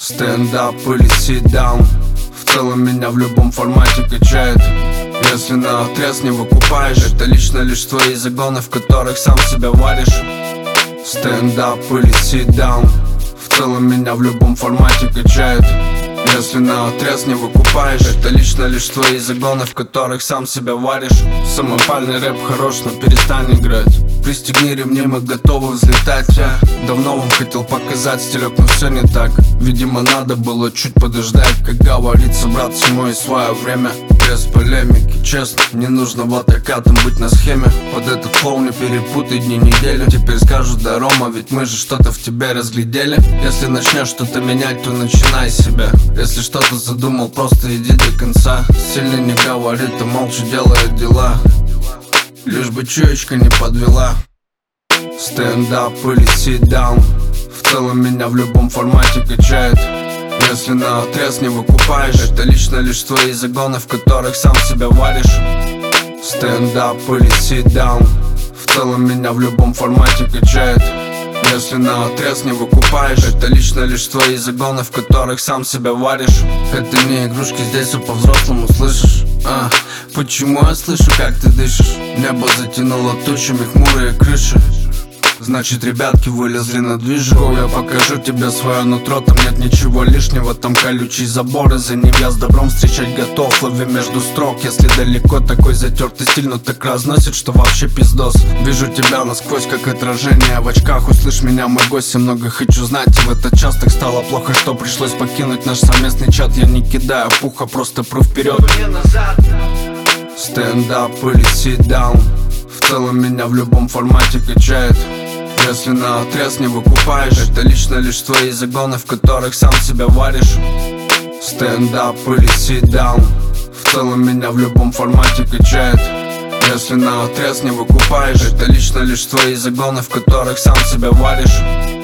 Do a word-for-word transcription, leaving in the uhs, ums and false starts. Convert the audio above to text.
Стендап или сит-даун, в целом меня в любом формате качает. Если наотрез не выкупаешь, это лично лишь твои загоны, в которых сам себя варишь. Стендап или сит-даун, в целом меня в любом формате качает. Если наотрез не выкупаешь, это лично лишь твои загоны, в которых сам себя варишь. Самопальный рэп хорош, но перестань играть. Пристегни ремни, мы готовы взлетать. Я давно вам хотел показать стилек, но все не так. Видимо, надо было чуть подождать. Как говорится, брат, всему есть свое время. Без полемики, честно, не нужно вот аккатом быть на схеме. Под этот флоу не перепутай дни недели. Теперь скажут: да, Рома, ведь мы же что-то в тебе разглядели. Если начнешь что-то менять, то начинай с себя. Если что-то задумал, просто иди до конца. Сильный не говорит, а молча делает дела, лишь бы чуечка не подвела. Стендап или сит-даун, в целом меня в любом формате качает. Если наотрез не выкупаешь, это лично лишь твои загоны, в которых сам себя варишь. Стендап или сит-даун, в целом меня в любом формате качает. Если наотрез не выкупаешь, это лично лишь твои загоны, в которых сам себя варишь. Это не игрушки, здесь все по-взрослому, слышишь? А, почему я слышу, как ты дышишь? Небо затянуло тучами, хмурые крыши. Значит, ребятки вылезли на движку. Я покажу тебе свое нутро, там нет ничего лишнего. Там колючий забор, и за ним я с добром встречать готов. Лови между строк, если далеко, такой затертый стиль, но так разносит, что вообще пиздос. Вижу тебя насквозь, как отражение в очках. Услышь меня, мой гость, я много хочу знать. И в этот час так стало плохо, что пришлось покинуть наш совместный чат. Я не кидаю пуха, просто пру вперед. Стендап или сит-даун, в целом меня в любом формате качает. Если наотрез не выкупаешь, это лично лишь твои загоны, в которых сам себя варишь. Стендап или сит-даун, в целом меня в любом формате качает. Если наотрез не выкупаешь, это лично лишь твои загоны, в которых сам себя варишь.